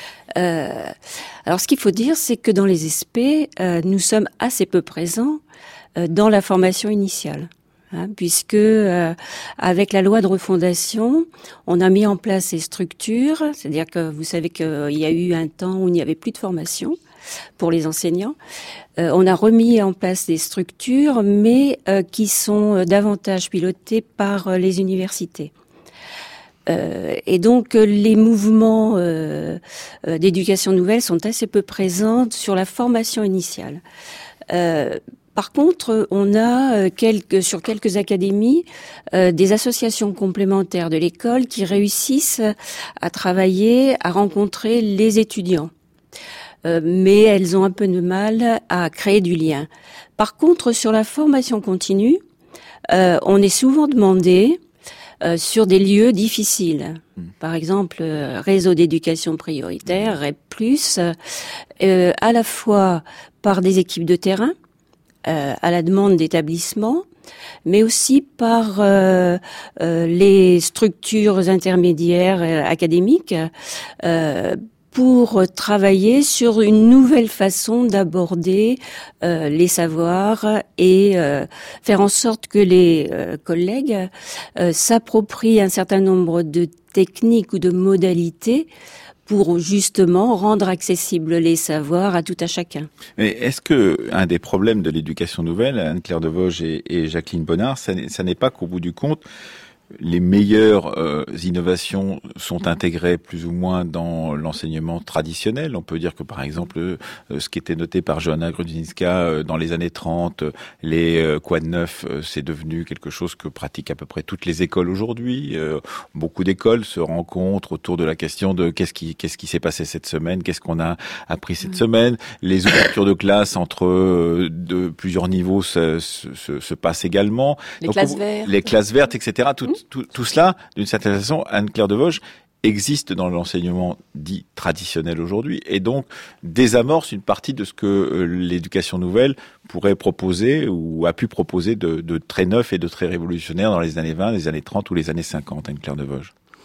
Alors, ce qu'il faut dire, c'est que dans les SP, nous sommes assez peu présents dans la formation initiale. Puisque avec la loi de refondation, on a mis en place ces structures, c'est-à-dire que vous savez qu'il y a eu un temps où il n'y avait plus de formation pour les enseignants. On a remis en place des structures, mais qui sont davantage pilotées par les universités. Et donc les mouvements d'éducation nouvelle sont assez peu présents sur la formation initiale. Par contre, on a sur quelques académies des associations complémentaires de l'école qui réussissent à travailler, à rencontrer les étudiants. Mais elles ont un peu de mal à créer du lien. Par contre, sur la formation continue, on est souvent demandé sur des lieux difficiles. Par exemple, réseau d'éducation prioritaire, REP+, à la fois par des équipes de terrain, à la demande d'établissements, mais aussi par les structures intermédiaires académiques pour travailler sur une nouvelle façon d'aborder les savoirs et faire en sorte que les collègues s'approprient un certain nombre de techniques ou de modalités pour justement rendre accessibles les savoirs à tout à chacun. Mais est-ce que un des problèmes de l'éducation nouvelle, Anne-Claire Devosges et Jacqueline Bonnard, ça n'est pas qu'au bout du compte, les meilleures innovations sont intégrées plus ou moins dans l'enseignement traditionnel. On peut dire que, par exemple, ce qui était noté par Johanna Grudzinska dans les années 30, les quad neufs, c'est devenu quelque chose que pratiquent à peu près toutes les écoles aujourd'hui. Beaucoup d'écoles se rencontrent autour de la question de qu'est-ce qui s'est passé cette semaine, qu'est-ce qu'on a appris cette semaine. Les ouvertures de classe entre de plusieurs niveaux se passent également. Les classes vertes, etc. Tout cela, d'une certaine façon, Anne-Claire Devosges, existe dans l'enseignement dit traditionnel aujourd'hui et donc désamorce une partie de ce que l'éducation nouvelle pourrait proposer ou a pu proposer de très neuf et de très révolutionnaire dans les années 20, les années 30 ou les années 50, Anne-Claire Devosges.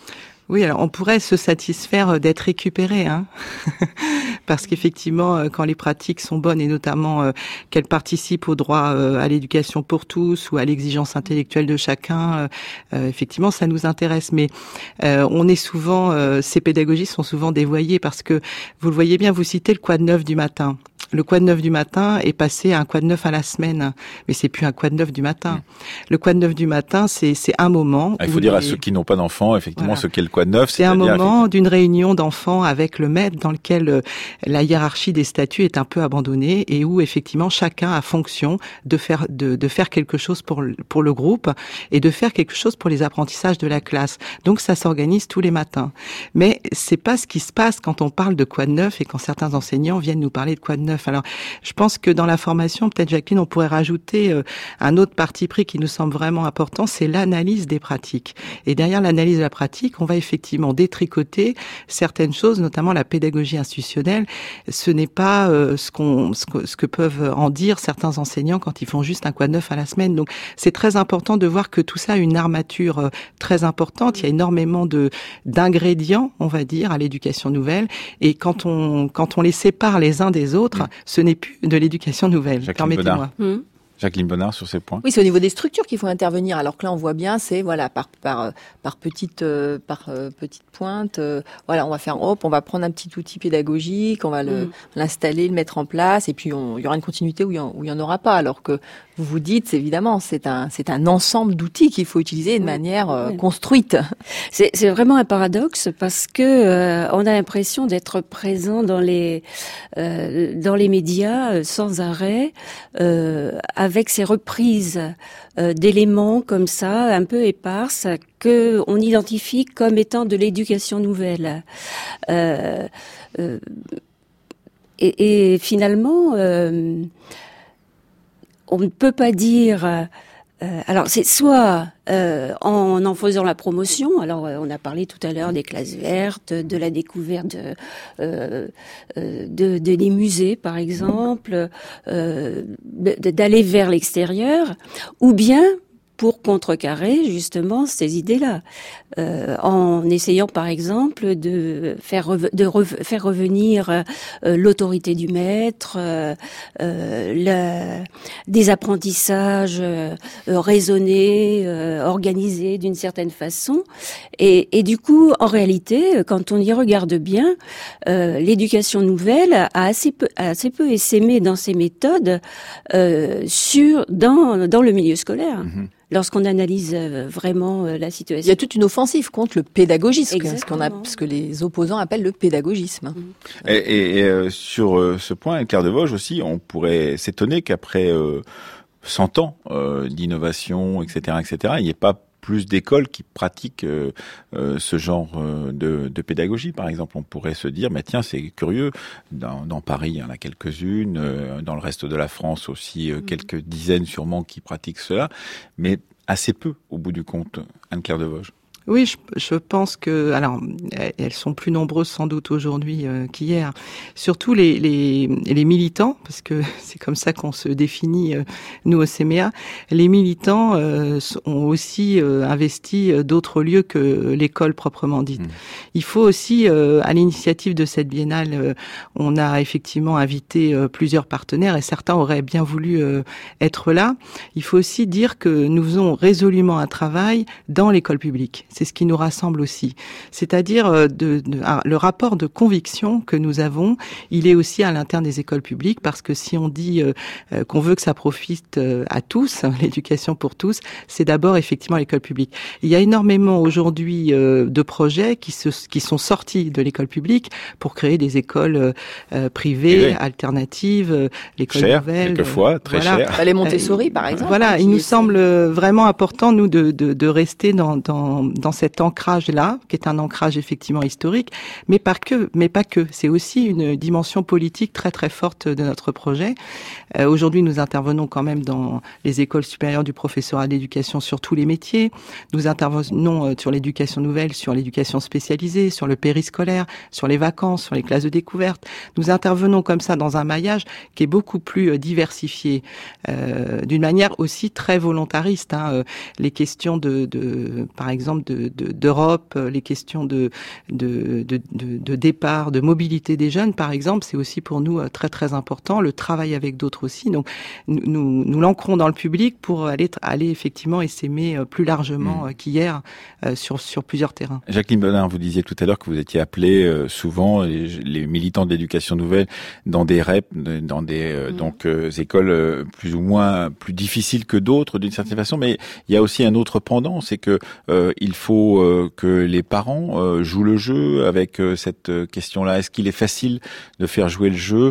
Oui, alors on pourrait se satisfaire d'être récupéré, parce qu'effectivement, quand les pratiques sont bonnes et notamment qu'elles participent au droit à l'éducation pour tous ou à l'exigence intellectuelle de chacun, effectivement, ça nous intéresse. Mais on est souvent, ces pédagogies sont souvent dévoyées parce que vous le voyez bien, vous citez le quad 9 du matin. Le quad 9 du matin est passé à un quad 9 à la semaine, mais c'est plus un quad 9 du matin. Le quad 9 du matin, c'est un moment. Il faut dire à ceux qui n'ont pas d'enfants, effectivement, ce qu'est le quad 9. C'est un moment d'une réunion d'enfants avec le maître dans lequel la hiérarchie des statuts est un peu abandonnée et où effectivement chacun a fonction de faire quelque chose pour le groupe et de faire quelque chose pour les apprentissages de la classe. Donc ça s'organise tous les matins. Mais c'est pas ce qui se passe quand on parle de quad 9 et quand certains enseignants viennent nous parler de quad 9. Alors, je pense que dans la formation, peut-être Jacqueline, on pourrait rajouter un autre parti pris qui nous semble vraiment important, c'est l'analyse des pratiques. Et derrière l'analyse de la pratique, on va effectivement détricoter certaines choses, notamment la pédagogie institutionnelle. Ce n'est pas ce que peuvent en dire certains enseignants quand ils font juste un quad 9 à la semaine. Donc, c'est très important de voir que tout ça a une armature très importante. Il y a énormément d'ingrédients, on va dire, à l'éducation nouvelle. Et quand on les sépare les uns des autres, ce n'est plus de l'éducation nouvelle. Permettez-moi. Jacqueline Bonnard sur ces points. Oui, c'est au niveau des structures qu'il faut intervenir. Alors que là, on voit bien, c'est par petite pointe. On va faire on va prendre un petit outil pédagogique, on va l'installer, le mettre en place, et puis il y aura une continuité où il y en aura pas. Alors que vous dites, évidemment, c'est un ensemble d'outils qu'il faut utiliser de manière construite. C'est vraiment un paradoxe parce que on a l'impression d'être présent dans les médias sans arrêt. Avec ces reprises d'éléments comme ça, un peu éparses, que on identifie comme étant de l'éducation nouvelle. Et finalement, on ne peut pas dire. Alors c'est soit en faisant la promotion. Alors on a parlé tout à l'heure des classes vertes, de la découverte des musées par exemple, d'aller vers l'extérieur, ou bien pour contrecarrer justement ces idées-là, en essayant par exemple de faire revenir l'autorité du maître, des apprentissages raisonnés, organisés d'une certaine façon, et du coup en réalité quand on y regarde bien, l'éducation nouvelle a assez peu essaimé dans ses méthodes dans le milieu scolaire. Lorsqu'on analyse vraiment la situation. Il y a toute une offensive contre le pédagogisme, ce que les opposants appellent le pédagogisme. Et sur ce point, Claire Devosges aussi, on pourrait s'étonner qu'après 100 ans d'innovation, etc., il n'y ait pas plus d'écoles qui pratiquent ce genre de pédagogie. Par exemple, on pourrait se dire, tiens, c'est curieux, dans Paris, il y en a quelques-unes, dans le reste de la France aussi, quelques dizaines sûrement qui pratiquent cela, mais assez peu, au bout du compte. Anne-Claire Devosges. Oui, je pense que, alors, elles sont plus nombreuses sans doute aujourd'hui qu'hier. Surtout les militants, parce que c'est comme ça qu'on se définit nous au CMEA. Les militants ont aussi investi d'autres lieux que l'école proprement dite. Il faut aussi, à l'initiative de cette biennale, on a effectivement invité plusieurs partenaires et certains auraient bien voulu être là. Il faut aussi dire que nous faisons résolument un travail dans l'école publique. C'est ce qui nous rassemble aussi. C'est-à-dire le rapport de conviction que nous avons, il est aussi à l'interne des écoles publiques, parce que si on dit qu'on veut que ça profite à tous, l'éducation pour tous, c'est d'abord effectivement l'école publique. Il y a énormément aujourd'hui de projets qui sont sortis de l'école publique pour créer des écoles privées, alternatives, l'école nouvelle. Quelquefois, très cher. Les Montessori, par exemple. Voilà, il nous semble vraiment important, nous, de rester dans cet ancrage-là, qui est un ancrage effectivement historique, mais pas que. C'est aussi une dimension politique très très forte de notre projet. Aujourd'hui, nous intervenons quand même dans les écoles supérieures du professorat d'éducation sur tous les métiers. Nous intervenons sur l'éducation nouvelle, sur l'éducation spécialisée, sur le périscolaire, sur les vacances, sur les classes de découverte. Nous intervenons comme ça dans un maillage qui est beaucoup plus diversifié, d'une manière aussi très volontariste. Les questions par exemple d'Europe, les questions de départ, de mobilité des jeunes, par exemple, c'est aussi pour nous très très important. Le travail avec d'autres aussi. Donc nous l'ancrons dans le public pour aller effectivement essaimer plus largement qu'hier sur plusieurs terrains. Jacqueline Bonnard, vous disiez tout à l'heure que vous étiez appelé souvent les militants de l'éducation nouvelle dans des REP, dans des écoles plus ou moins plus difficiles que d'autres d'une certaine façon, mais il y a aussi un autre pendant, c'est que il faut que les parents jouent le jeu avec cette question-là. Est-ce qu'il est facile de faire jouer le jeu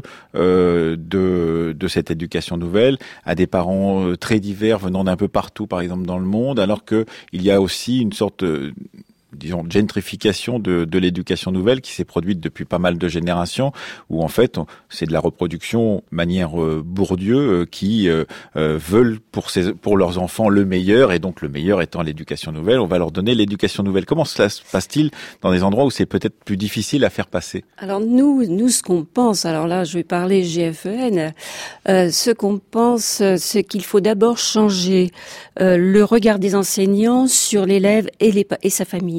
de cette éducation nouvelle à des parents très divers venant d'un peu partout, par exemple dans le monde, alors que il y a aussi une sorte disons, gentrification de l'éducation nouvelle qui s'est produite depuis pas mal de générations, où en fait, c'est de la reproduction manière Bourdieu qui veulent pour leurs enfants le meilleur, et donc le meilleur étant l'éducation nouvelle, on va leur donner l'éducation nouvelle. Comment cela se passe-t-il dans des endroits où c'est peut-être plus difficile à faire passer? Alors nous, ce qu'on pense, alors là, je vais parler GFEN, ce qu'on pense, c'est qu'il faut d'abord changer le regard des enseignants sur l'élève et sa famille.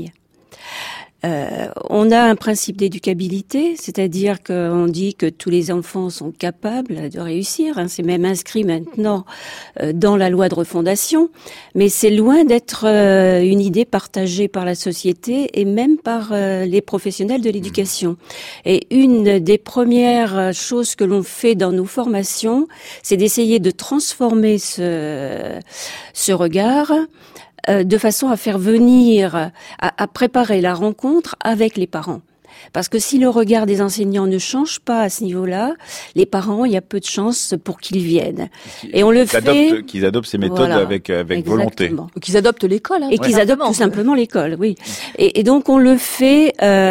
On a un principe d'éducabilité, c'est-à-dire qu'on dit que tous les enfants sont capables de réussir. C'est même inscrit maintenant dans la loi de refondation, mais c'est loin d'être une idée partagée par la société et même par les professionnels de l'éducation. Et une des premières choses que l'on fait dans nos formations, c'est d'essayer de transformer ce regard de façon à faire venir, à préparer la rencontre avec les parents. Parce que si le regard des enseignants ne change pas à ce niveau-là, les parents, il y a peu de chances pour qu'ils viennent. Et on le fait... Qu'ils adoptent ces méthodes avec volonté. Ou qu'ils adoptent l'école. Et qu'ils adoptent tout simplement l'école, oui. Et donc on le fait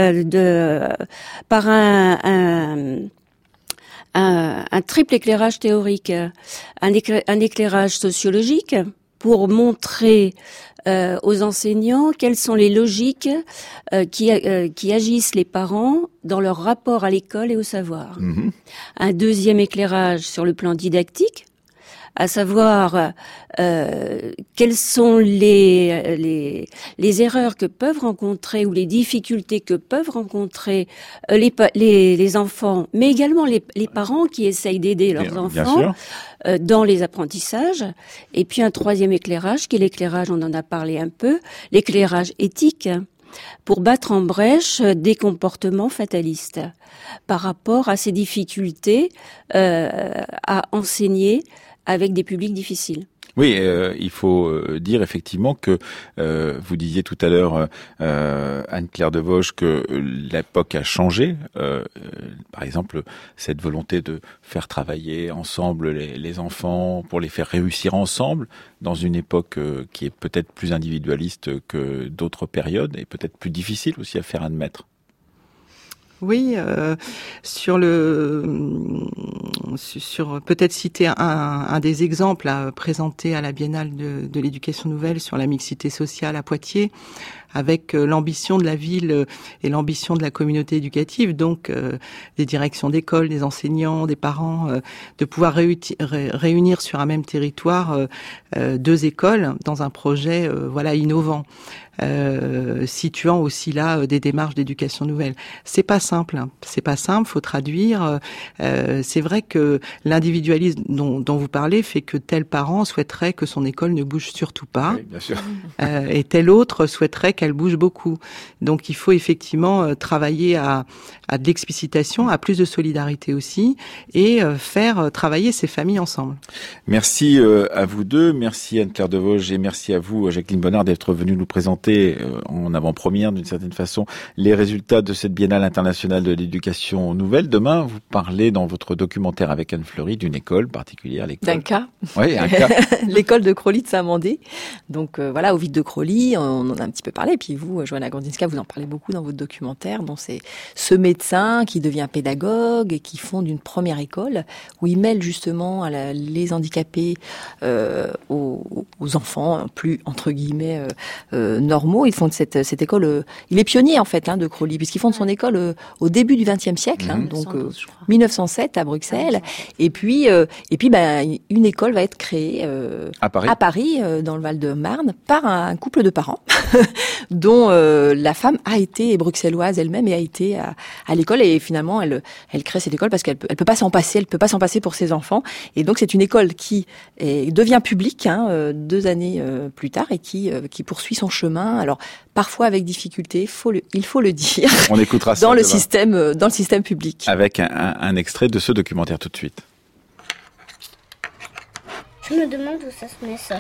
par un triple éclairage théorique. Un éclairage sociologique, pour montrer aux enseignants quelles sont les logiques qui agissent les parents dans leur rapport à l'école et au savoir. Un deuxième éclairage sur le plan didactique, à savoir quelles sont les erreurs que peuvent rencontrer ou les difficultés que peuvent rencontrer les enfants, mais également les parents qui essayent d'aider leurs enfants dans les apprentissages. Et puis un troisième éclairage, qui est l'éclairage, on en a parlé un peu, l'éclairage éthique, pour battre en brèche des comportements fatalistes par rapport à ces difficultés à enseigner avec des publics difficiles. Oui, il faut dire effectivement que vous disiez tout à l'heure, Anne-Claire Devosges, que l'époque a changé. Par exemple, cette volonté de faire travailler ensemble les enfants pour les faire réussir ensemble dans une époque qui est peut-être plus individualiste que d'autres périodes et peut-être plus difficile aussi à faire admettre. Oui, sur peut-être citer un des exemples à présenter à la Biennale de l'éducation nouvelle sur la mixité sociale à Poitiers, avec l'ambition de la ville et l'ambition de la communauté éducative, donc des directions d'école, des enseignants, des parents, de pouvoir réunir sur un même territoire deux écoles dans un projet innovant. Situant aussi là des démarches d'éducation nouvelle. C'est pas simple, faut traduire. C'est vrai que l'individualisme dont vous parlez fait que tel parent souhaiterait que son école ne bouge surtout pas, oui, bien sûr. Et tel autre souhaiterait qu'elle bouge beaucoup. Donc il faut effectivement travailler à de l'explicitation, à plus de solidarité aussi, et faire travailler ces familles ensemble. Merci à vous deux, merci Anne-Claire Devosges et merci à vous Jacqueline Bonnard d'être venue nous présenter en avant-première d'une certaine façon les résultats de cette Biennale internationale de l'éducation nouvelle. Demain, vous parlez dans votre documentaire avec Anne Fleury d'une école particulière, l'école. D'un cas. Oui, un cas. L'école de Crolly de Saint-Mandé. Donc au Vide de Crolly, on en a un petit peu parlé. Et puis vous, Joanna Gordinska, vous en parlez beaucoup dans votre documentaire. Donc c'est ce médecin qui devient pédagogue et qui fonde une première école où il mêle justement les handicapés aux enfants plus entre guillemets normaux. Ils fondent cette école. Il est pionnier en fait de Crolly, puisqu'il fonde son école au début du XXe siècle, donc 1907 à Bruxelles. Nouvelle. Et puis, une école va être créée à Paris, dans le Val-de-Marne, par un couple de parents dont la femme a été bruxelloise elle-même et a été à l'école. Et finalement, elle crée cette école parce qu'elle peut pas s'en passer. Elle peut pas s'en passer pour ses enfants. Et donc, c'est une école qui devient publique 2 années plus tard et qui poursuit son chemin. Alors, parfois avec difficulté, il faut le dire. On écoutera ça dans le système public. Avec un extrait de ce documentaire tout de suite. Je me demande où ça se met ça.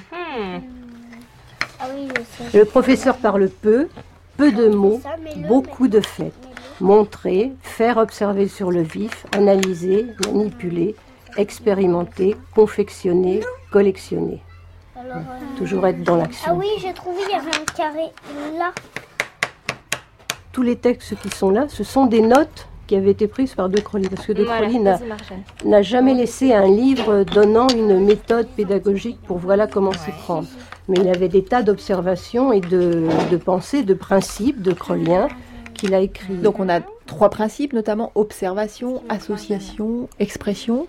Ah oui, le professeur parle peu de mots, beaucoup de faits. Montrer, faire observer sur le vif, analyser, manipuler, expérimenter, confectionner, collectionner. Alors, toujours être dans l'action. Ah oui, j'ai trouvé, il y avait un carré là. Tous les textes qui sont là, ce sont des notes qui avaient été prises par De Crolly, parce que De Crolly n'a jamais laissé un livre donnant une méthode pédagogique pour voilà comment s'y prendre. Mais il avait des tas d'observations et de pensées, de principes, de crolliens qu'il a écrits. Donc on a 3 principes, notamment observation, association, expression.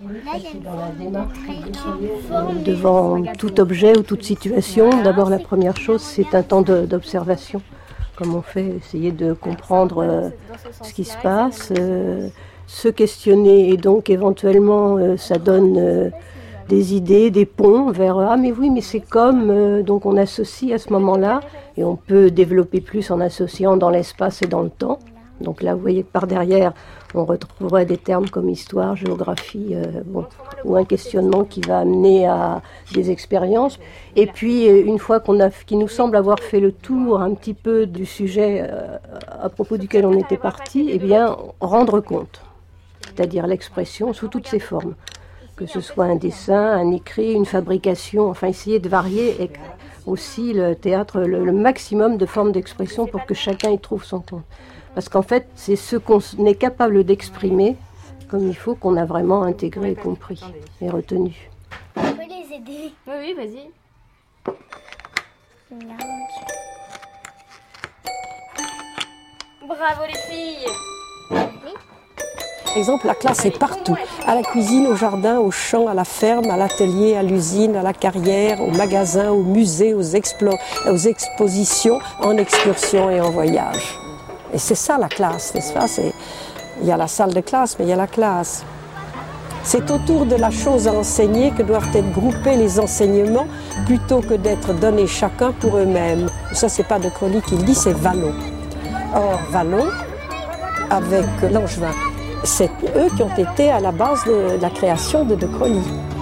Devant tout objet ou toute situation, d'abord la première chose, c'est un temps d'observation. Comme on fait, essayer de comprendre ce qui se passe, se questionner, et donc éventuellement ça donne des idées, des ponts vers « Ah mais oui, mais c'est comme… donc on associe à ce moment-là, et on peut développer plus en associant dans l'espace et dans le temps. Donc là, vous voyez que par derrière, on retrouverait des termes comme histoire, géographie, ou un questionnement qui va amener à des expériences. Et puis, une fois qu'il nous semble avoir fait le tour un petit peu du sujet à propos duquel on était parti, eh bien, rendre compte, c'est-à-dire l'expression sous toutes ses formes, que ce soit un dessin, un écrit, une fabrication, enfin essayer de varier et aussi le théâtre, le maximum de formes d'expression pour que chacun y trouve son compte. Parce qu'en fait, c'est ce qu'on est capable d'exprimer comme il faut qu'on a vraiment intégré et compris et retenu. On peut les aider. Oui, vas-y. Bravo les filles. Par exemple, la classe est partout. À la cuisine, au jardin, au champ, à la ferme, à l'atelier, à l'usine, à la carrière, au magasin, au musée, aux expositions, en excursion et en voyage. Et c'est ça la classe, n'est-ce pas? Il y a la salle de classe, mais il y a la classe. C'est autour de la chose à enseigner que doivent être groupés les enseignements plutôt que d'être donnés chacun pour eux-mêmes. Ça, c'est pas De Crolly qui le dit, c'est Vallon. Or, Vallon, avec Langevin, c'est eux qui ont été à la base de la création de Crolly.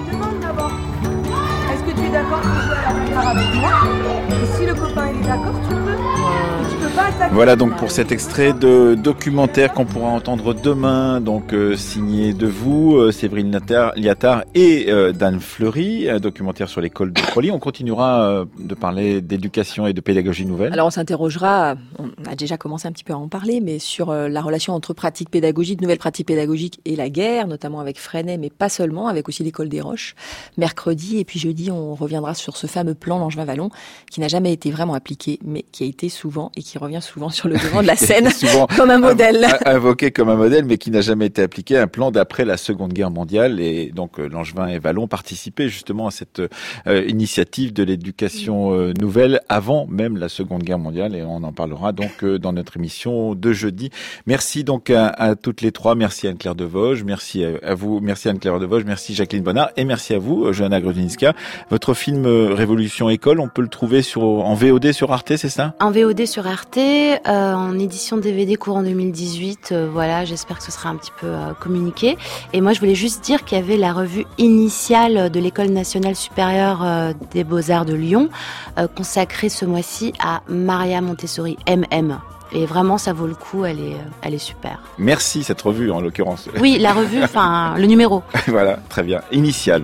Est-ce que tu es d'accord pour jouer à la guitare avec moi? Et si le copain est d'accord, tu peux. Voilà donc pour cet extrait de documentaire qu'on pourra entendre demain, donc signé de vous, Séverine Liattard et d'Anne Fleury, un documentaire sur l'école de Crolly. On continuera de parler d'éducation et de pédagogie nouvelle. Alors on s'interrogera, on a déjà commencé un petit peu à en parler, mais sur la relation entre pratiques pédagogiques, nouvelles pratiques pédagogiques et la guerre, notamment avec Freinet, mais pas seulement, avec aussi l'école des Roches. Mercredi et puis jeudi, on reviendra sur ce fameux plan Langevin-Vallon qui n'a jamais été vraiment appliqué, mais qui a été souvent et qui revient souvent sur le devant de la scène comme un modèle. Invoqué comme un modèle, mais qui n'a jamais été appliqué, un plan d'après la Seconde Guerre mondiale. Et donc Langevin et Vallon participaient justement à cette initiative de l'éducation nouvelle avant même la Seconde Guerre mondiale. Et on en parlera donc dans notre émission de jeudi. Merci donc à toutes les trois. Merci Anne-Claire Devosges. Merci à vous. Merci Anne-Claire Devosges. Merci Jacqueline Bonnard. Et merci à vous, Johanna Grudzinska. Votre film Révolution École, on peut le trouver en VOD sur Arte, c'est ça? En VOD sur Arte, en édition DVD courant 2018, voilà, j'espère que ce sera un petit peu communiqué. Et moi, je voulais juste dire qu'il y avait la revue initiale de l'École nationale supérieure des Beaux-Arts de Lyon, consacrée ce mois-ci à Maria Montessori, MM. Et vraiment, ça vaut le coup, elle est super. Merci, cette revue, en l'occurrence. Oui, la revue, enfin, le numéro. Voilà, très bien. Initiale.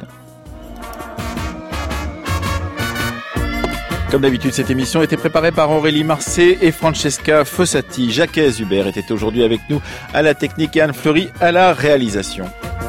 Comme d'habitude, cette émission était préparée par Aurélie Marcet et Francesca Fossati. Jacques Hubert était aujourd'hui avec nous à la technique et Anne Fleury à la réalisation.